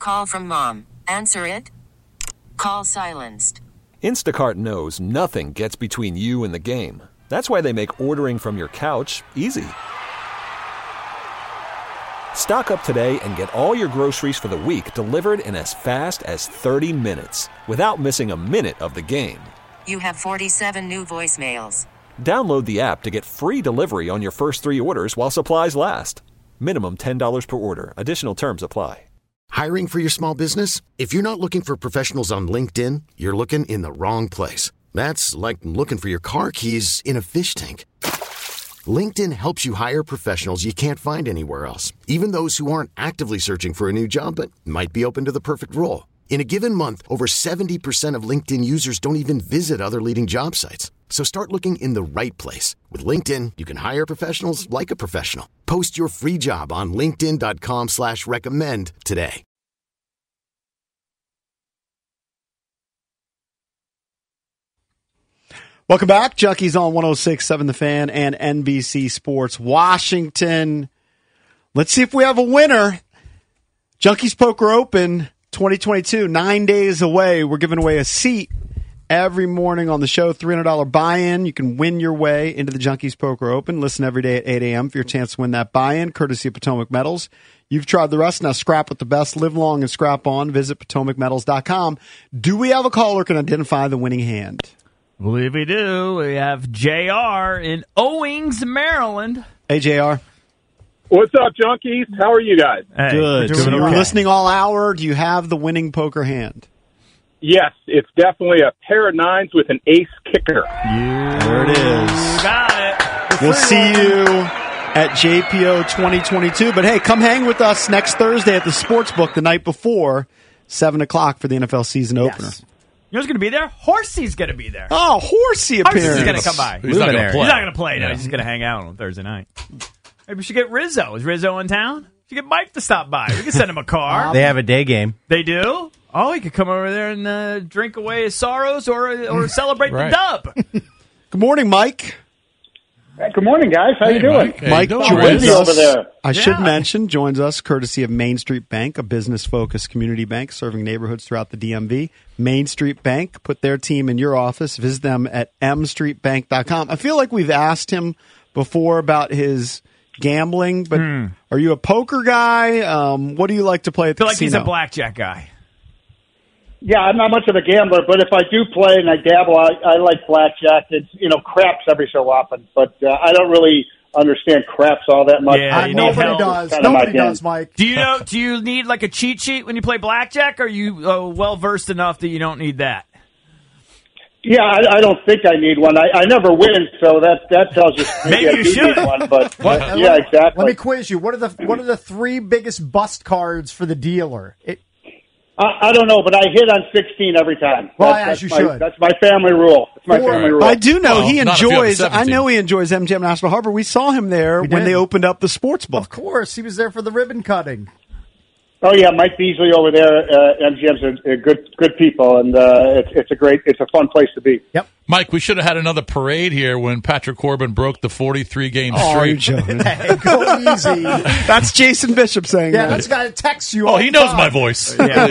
Call from mom. Answer it. Call silenced. Instacart knows nothing gets between you and the game. That's why they make ordering from your couch easy. Stock up today and get all your groceries for the week delivered in as fast as 30 minutes without missing a minute of the game. You have 47 new voicemails. Download the app to get free delivery on your first 3 orders while supplies last. Minimum $10 per order. Additional terms apply. Hiring for your small business? If you're not looking for professionals on LinkedIn, you're looking in the wrong place. That's like looking for your car keys in a fish tank. LinkedIn helps you hire professionals you can't find anywhere else, even those who aren't actively searching for a new job but might be open to the perfect role. In a given month, over 70% of LinkedIn users don't even visit other leading job sites. So start looking in the right place. With LinkedIn, you can hire professionals like a professional. Post your free job on linkedin.com/recommend today. Welcome back. Junkies on 106.7 The Fan and NBC Sports Washington. Let's see if we have a winner. Junkies Poker Open 2022, 9 days away. We're giving away a seat every morning on the show, $300 buy-in. You can win your way into the Junkies Poker Open. Listen every day at 8 a.m. for your chance to win that buy-in, courtesy of Potomac Metals. You've tried the rest. Now scrap with the best. Live long and scrap on. Visit PotomacMetals.com. Do we have a caller who can identify the winning hand? I believe we do. We have JR in Owings, Maryland. Hey, JR. What's up, Junkies? How are you guys? Hey, Good. we're doing So you're okay. listening all hour. Do you have the winning poker hand? Yes, it's definitely a pair of nines with an ace kicker. There it is. Got it. We'll see you at JPO 2022. But, hey, come hang with us next Thursday at the Sportsbook the night before, 7 o'clock for the NFL season opener. You know who's going to be there? Horsey's going to be there. Oh, Horsey appearance. Horsey's going to come by. He's not going to play. He's not going to play. No, Yeah. he's just going to hang out on Thursday night. Maybe we should get Rizzo. Is Rizzo in town? We should get Mike to stop by. We can send him a car. They have a day game. They do? Oh, he could come over there and drink away his sorrows or celebrate Right. the dub. Good morning, Mike. Good morning, guys. How you doing? Mike, Mike doing? joins Windy us. over there. I should Yeah. mention, joins us courtesy of Main Street Bank, a business-focused community bank serving neighborhoods throughout the DMV. Main Street Bank, put their team in your office. Visit them at mstreetbank.com. I feel like we've asked him before about his gambling, but are you a poker guy? What do you like to play at I feel the like he's casino? a blackjack guy. Yeah, I'm not much of a gambler, but if I do play and I dabble, I like blackjack. It's, craps every so often, but I don't really understand craps all that much. Yeah, you need Nobody help. does. Kind of Nobody my game. does, Mike. Do you need like a cheat sheet when you play blackjack? Or are you well versed enough that you don't need that? Yeah, I don't think I need one. I never win, so that tells you Maybe I you do should. need one. But yeah, Let exactly. me quiz you. What are the three biggest bust cards for the dealer? I don't know, but I hit on 16 every time. Well, That's as you my, should. That's my family rule. It's my Four. family rule. I do know Well, he not if you have enjoys. I 17. know he enjoys MGM National Harbor. We saw him there We when did. they opened up the sports book. Of course, he was there for the ribbon cutting. Oh yeah, Mike Beasley over there. MGM's a good people, and it's a fun place to be. Yep. Mike, we should have had another parade here when Patrick Corbin broke the 43-game Oh, you're streak. joking. Hey, go easy. That's Jason Bishop saying Yeah, that. that's the guy that texts you. Oh, all he the knows time. my voice.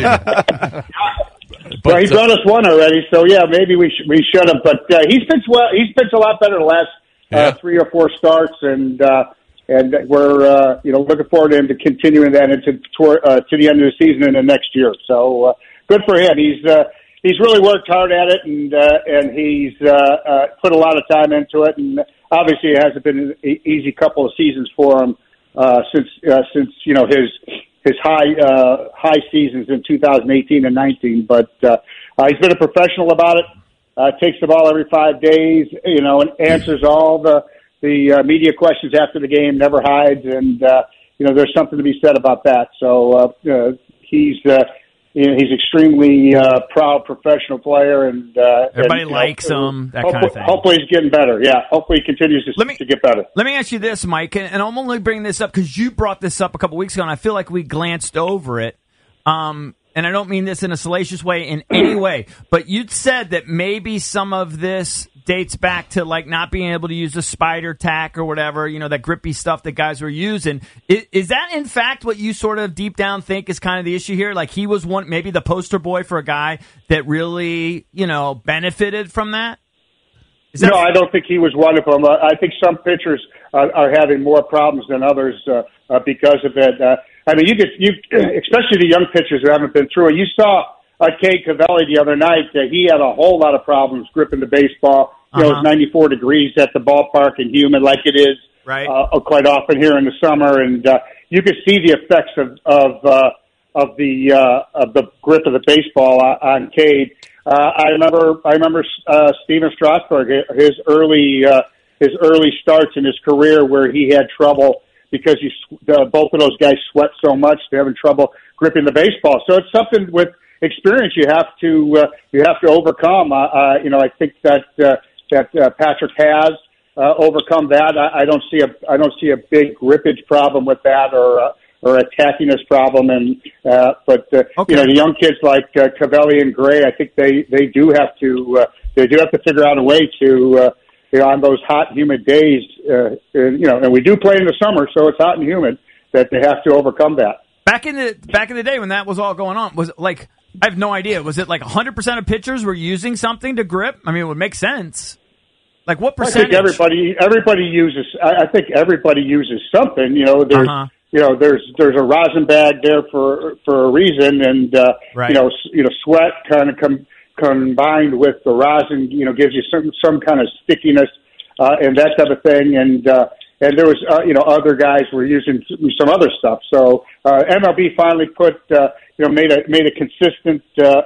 Well, he brought us one already, so yeah, maybe we should have. But he's pitched well. He's pitched a lot better the last 3 or 4 starts, and we're looking forward to him to continuing that into to the end of the season and the next year. So good for him. He's really worked hard at it, and he's put a lot of time into it. And obviously, it hasn't been an easy couple of seasons for him since his high seasons in 2018 and 19. But he's been a professional about it. Takes the ball every 5 days, and answers all the media questions after the game. Never hides, and there's something to be said about that. So he's extremely proud professional player, and Everybody likes him. That kind of thing. Hopefully he's getting better. Yeah, hopefully he continues to get better. Let me ask you this, Mike, and I'm only bringing this up because you brought this up a couple weeks ago, and I feel like we glanced over it. and I don't mean this in a salacious way in any way, but you'd said that maybe some of this dates back to like not being able to use the spider tack or whatever, that grippy stuff that guys were using. Is that in fact what you sort of deep down think is kind of the issue here? Like he was maybe the poster boy for a guy that really, benefited from that? No, I don't think he was one of them. I think some pitchers are having more problems than others because of it. Especially the young pitchers who haven't been through it. You saw Cade Cavalli the other night. He had a whole lot of problems gripping the baseball. It's 94 degrees at the ballpark and humid like it is right. Quite often here in the summer, and you could see the effects of the grip of the baseball on Cade. I remember Steven Strasburg, his early starts in his career where he had trouble because both of those guys sweat so much, they're having trouble gripping the baseball. So it's something with experience you have to overcome. I think that Patrick has overcome that. I don't see a big grippage problem with that or a tackiness problem. And the young kids like Cavalli and Gray, I think they do have to figure out a way to on those hot, humid days, and we do play in the summer, so it's hot and humid, that they have to overcome that. Back in the day when that was all going on, was it like, I have no idea, was it like 100% of pitchers were using something to grip? I mean, it would make sense. Like what percentage? I think everybody uses. I think everybody uses something. There's a rosin bag there for a reason, and right. Sweat kind of combined with the rosin, gives you some kind of stickiness and that type of thing. And there was other guys were using some other stuff. So MLB finally made a consistent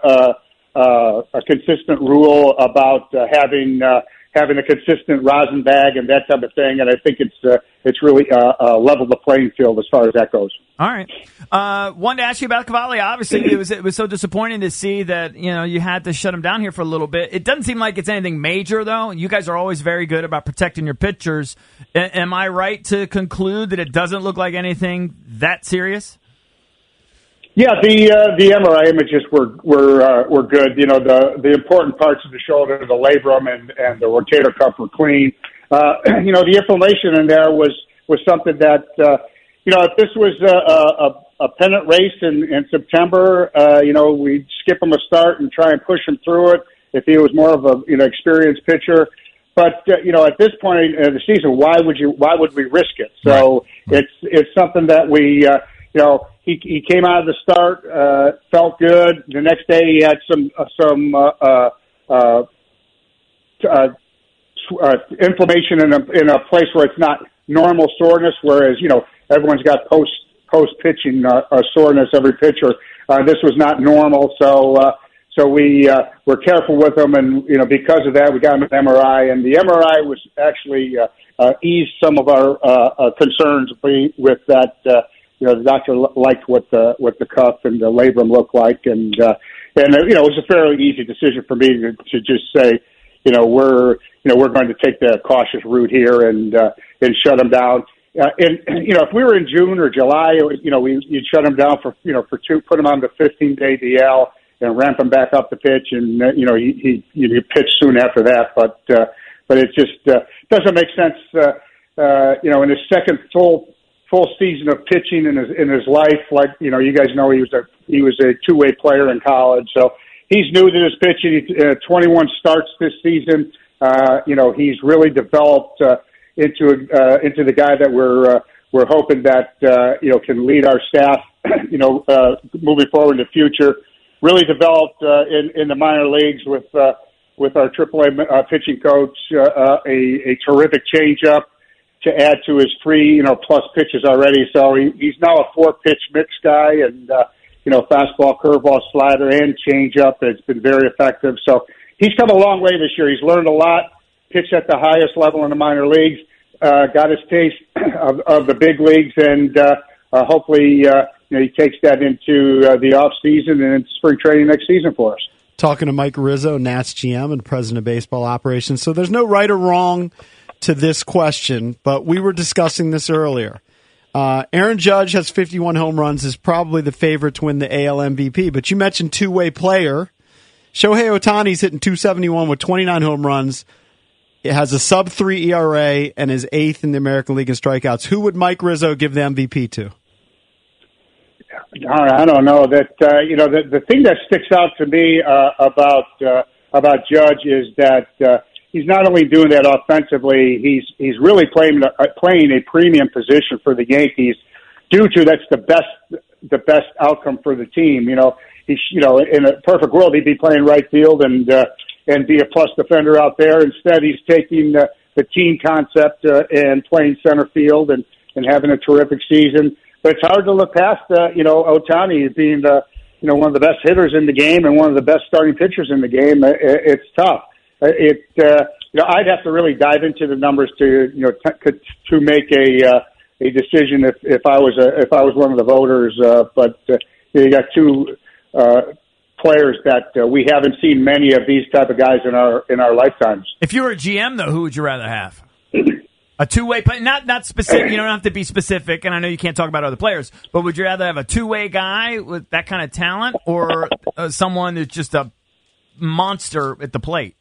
rule about having a consistent rosin bag and that type of thing, and I think it's really leveled the playing field as far as that goes. All right. Wanted to ask you about Cavalli. Obviously, it was so disappointing to see that you had to shut him down here for a little bit. It doesn't seem like it's anything major, though. You guys are always very good about protecting your pitchers. Am I right to conclude that it doesn't look like anything that serious? Yeah, the MRI images were good. The important parts of the shoulder, the labrum and the rotator cuff were clean. The inflammation in there was something that if this was a pennant race in September, we'd skip him a start and try and push him through it if he was more of a experienced pitcher. But at this point in the season, why would we risk it? So it's something that we He came out of the start, felt good. The next day he had some inflammation in a place where it's not normal soreness, whereas everyone's got post pitching soreness every pitcher. This was not normal, so we were careful with him, and because of that we got him an MRI, and the MRI was actually eased some of our concerns with that. The doctor liked what the cuff and the labrum looked like, and it was a fairly easy decision for me to just say, we're going to take the cautious route here and shut him down. If we were in June or July, you'd shut him down for put him on the 15-day DL and ramp him back up the pitch, and he pitch soon after that. But it just doesn't make sense. In his second full season of pitching in his life, like you guys know, he was a two-way player in college, so he's new to his pitching. 21 starts this season. He's really developed into the guy that we're hoping that can lead our staff moving forward in the future. Really developed in the minor leagues with our AAA pitching coach, a terrific changeup to add to his 3 plus pitches already. So he's now a 4-pitch mix guy, and fastball, curveball, slider, and changeup. It's been very effective. So he's come a long way this year. He's learned a lot, pitched at the highest level in the minor leagues, got his taste of the big leagues, and hopefully he takes that into the off season and into spring training next season for us. Talking to Mike Rizzo, Nats GM and President of Baseball Operations. So there's no right or wrong to this question, but we were discussing this earlier. Aaron Judge has 51 home runs, is probably the favorite to win the AL MVP. But you mentioned two-way player. Shohei Ohtani's hitting 271 with 29 home runs. It has a sub-3 ERA and is 8th in the American League in strikeouts. Who would Mike Rizzo give the MVP to? I don't know. The thing that sticks out to me about Judge is that he's not only doing that offensively, he's really playing a premium position for the Yankees. Due to that's the best outcome for the team. In a perfect world, he'd be playing right field and be a plus defender out there. Instead, he's taking the team concept and playing center field and having a terrific season. But it's hard to look past, Ohtani being one of the best hitters in the game and one of the best starting pitchers in the game. It's tough. I'd have to really dive into the numbers to make a decision if I was one of the voters. But you got two players that we haven't seen many of these type of guys in our lifetimes. If you were a GM, though, who would you rather have? A two-way play, not specific. You don't have to be specific, and I know you can't talk about other players. But would you rather have a two-way guy with that kind of talent, or someone who's just a monster at the plate?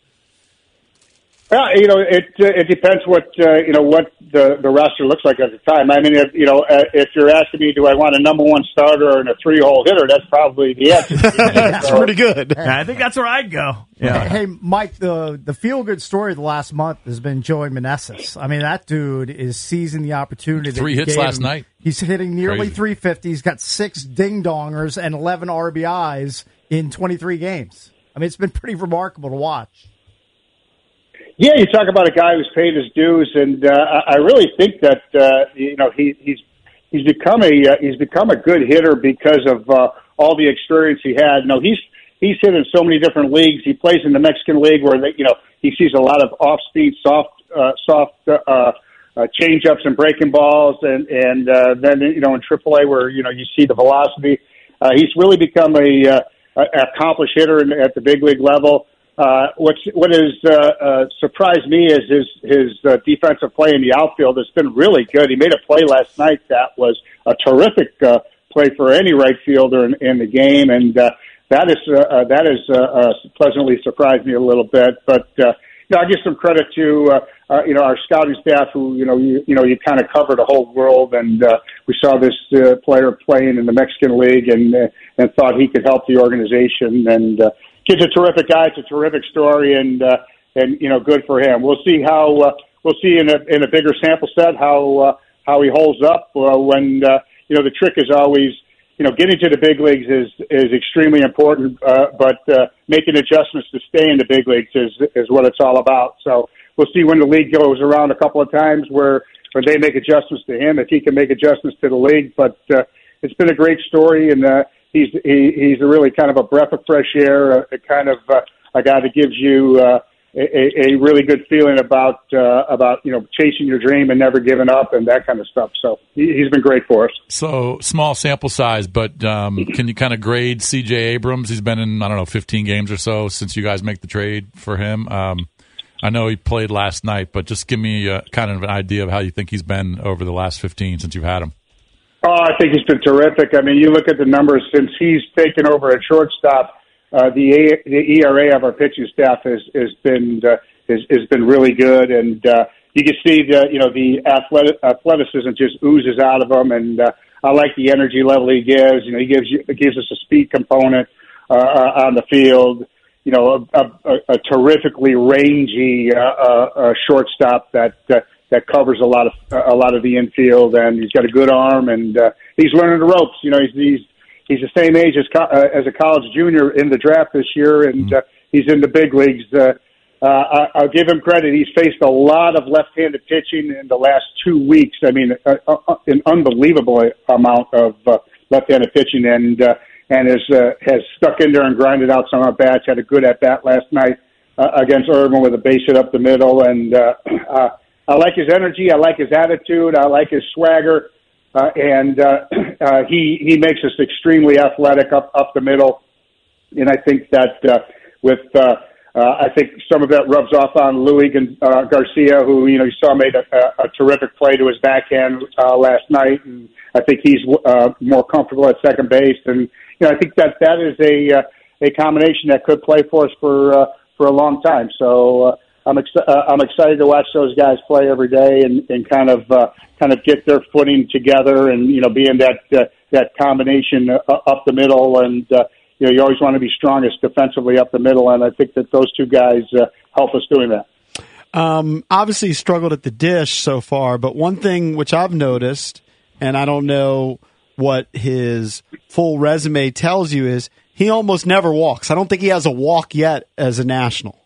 It depends what the roster looks like at the time. I mean, if you're asking me, do I want a number one starter and a 3-hole hitter? That's probably the answer. That's pretty good. Yeah, I think that's where I'd go. Yeah. Hey, Mike, the feel-good story of the last month has been Joey Meneses. I mean, that dude is seizing the opportunity. 3 hits last night. He's hitting nearly Crazy. 350. He's got 6 ding-dongers and 11 RBIs in 23 games. I mean, it's been pretty remarkable to watch. Yeah, you talk about a guy who's paid his dues, and I really think that he's become a good hitter because of all the experience he had. He's hit in so many different leagues. He plays in the Mexican League where he sees a lot of off-speed, soft change-ups and breaking balls, and then in AAA where you see the velocity. He's really become a accomplished hitter at the big league level. What has surprised me is his defensive play in the outfield has been really good. He made a play last night that was a terrific play for any right fielder in the game, and that is pleasantly surprised me a little bit. But I give some credit to our scouting staff, who you kind of cover the whole world, and we saw this player playing in the Mexican League and thought he could help the organization. And kid's a terrific guy. It's a terrific story, and good for him. We'll see we'll see in a bigger sample set how he holds up when the trick is always getting to the big leagues is extremely important, but making adjustments to stay in the big leagues is what it's all about. So we'll see when the league goes around a couple of times where they make adjustments to him, if he can make adjustments to the league. But it's been a great story, and he's a really kind of a breath of fresh air, a kind of a guy that gives you a really good feeling about chasing your dream and never giving up and that kind of stuff. So he's been great for us. So small sample size, but can you kind of grade C.J. Abrams? He's been in 15 games or so since you guys make the trade for him. I know he played last night, but just give me kind of an idea of how you think he's been over the last 15 since you've had him. Oh, I think he's been terrific. I mean, you look at the numbers since he's taken over at shortstop. The ERA of our pitching staff has been really good, and you can see the athleticism just oozes out of him. And I like the energy level he gives. He gives us a speed component on the field. A terrifically rangy shortstop that covers a lot of the infield, and he's got a good arm, and he's learning the ropes. He's the same age as a college junior in the draft this year, and he's in the big leagues. I'll give him credit. He's faced a lot of left-handed pitching in the last 2 weeks. I mean, an unbelievable amount of left-handed pitching, and has stuck in there and grinded out some at-bats. Had a good at-bat last night against Urban with a base hit up the middle, and I like his energy. I like his attitude. I like his swagger. And he makes us extremely athletic up the middle. And I think that with I think some of that rubs off on Louis Garcia, who, you saw made a terrific play to his backhand last night. And I think he's more comfortable at second base. And, I think that is a combination that could play for us for a long time. So I'm excited to watch those guys play every day and kind of get their footing together and, be in that combination up the middle. And, you always want to be strongest defensively up the middle, and I think that those two guys help us doing that. Obviously, he struggled at the dish so far, but one thing which I've noticed, and I don't know what his full resume tells you, is he almost never walks. I don't think he has a walk yet as a national.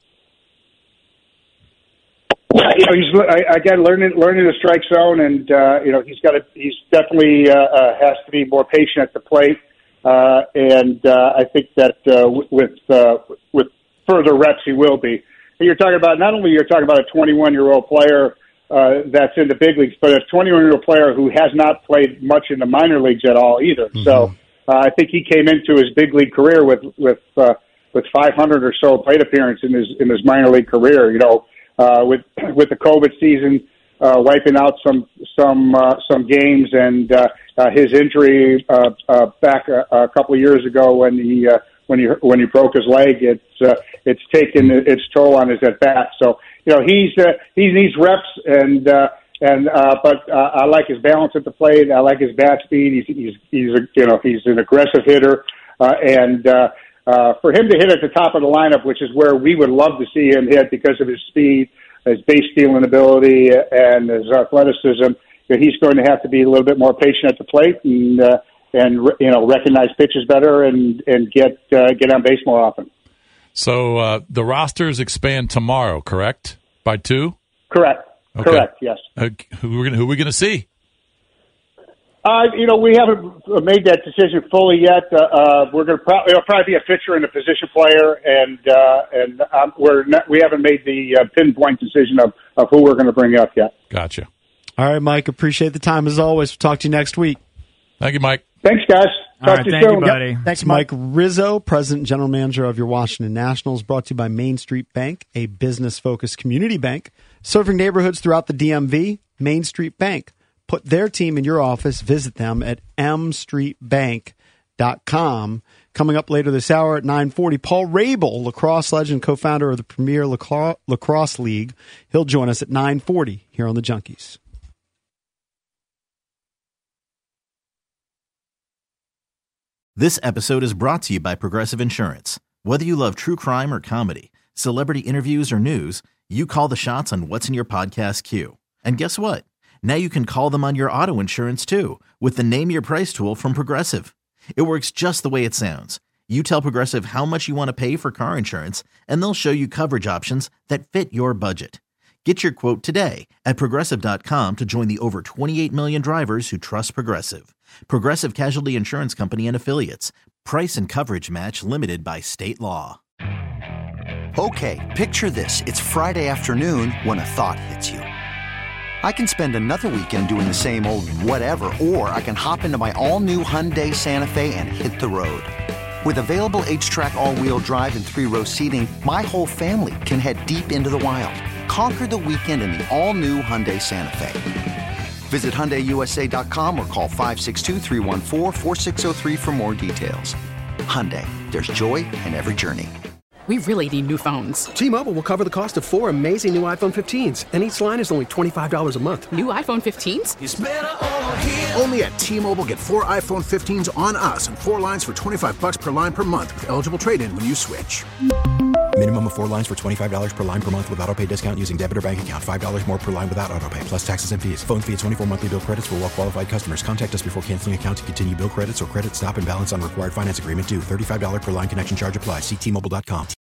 Yeah, he's again learning the strike zone, and he's definitely has to be more patient at the plate. And I think that with further reps, he will be. And you're talking about a 21-year-old player that's in the big leagues, but a 21-year-old player who has not played much in the minor leagues at all either. Mm-hmm. So I think he came into his big league career with 500 or so plate appearances in his minor league career. With the COVID season wiping out some games and his injury back a couple of years ago when he broke his leg, it's taken its toll on his at bat. So he needs reps but I like his balance at the plate. I like his bat speed. He's an aggressive hitter and for him to hit at the top of the lineup, which is where we would love to see him hit because of his speed, his base stealing ability, and his athleticism, he's going to have to be a little bit more patient at the plate and recognize pitches better and get on base more often. So the rosters expand tomorrow, correct? By 2? Correct. Okay. Correct. Yes. Who are we going to see? We haven't made that decision fully yet. We're going to it'll probably be a pitcher and a position player, and we haven't made the pinpoint decision of who we're going to bring up yet. Gotcha. All right, Mike. Appreciate the time as always. We'll talk to you next week. Thank you, Mike. Thanks, guys. Talk to you thank soon. you, buddy. Yep. Thanks, Mike Rizzo, President and General Manager of your Washington Nationals, brought to you by Main Street Bank, a business-focused community bank serving neighborhoods throughout the DMV. Main Street Bank. Put their team in your office. Visit them at mstreetbank.com. Coming up later this hour at 9:40, Paul Rabel, lacrosse legend, co-founder of the Premier Lacrosse League. He'll join us at 9:40 here on the Junkies. This episode is brought to you by Progressive Insurance. Whether you love true crime or comedy, celebrity interviews or news, you call the shots on what's in your podcast queue. And guess what? Now you can call them on your auto insurance too with the Name Your Price tool from Progressive. It works just the way it sounds. You tell Progressive how much you want to pay for car insurance, and they'll show you coverage options that fit your budget. Get your quote today at Progressive.com to join the over 28 million drivers who trust Progressive. Progressive Casualty Insurance Company and Affiliates. Price and coverage match limited by state law. Okay, picture this. It's Friday afternoon when a thought hits you. I can spend another weekend doing the same old whatever, or I can hop into my all-new Hyundai Santa Fe and hit the road. With available H-Track all-wheel drive and 3-row seating, my whole family can head deep into the wild. Conquer the weekend in the all-new Hyundai Santa Fe. Visit HyundaiUSA.com or call 562-314-4603 for more details. Hyundai, there's joy in every journey. We really need new phones. T-Mobile will cover the cost of 4 amazing new iPhone 15s, and each line is only $25 a month. New iPhone 15s? It's better over here. Only at T-Mobile, get 4 iPhone 15s on us and 4 lines for $25 per line per month with eligible trade-in when you switch. Minimum of 4 lines for $25 per line per month with autopay discount using debit or bank account. $5 more per line without autopay, plus taxes and fees. Phone fee at 24 monthly bill credits for well-qualified customers. Contact us before canceling account to continue bill credits or credit stop and balance on required finance agreement due. $35 per line connection charge applies. See T-Mobile.com.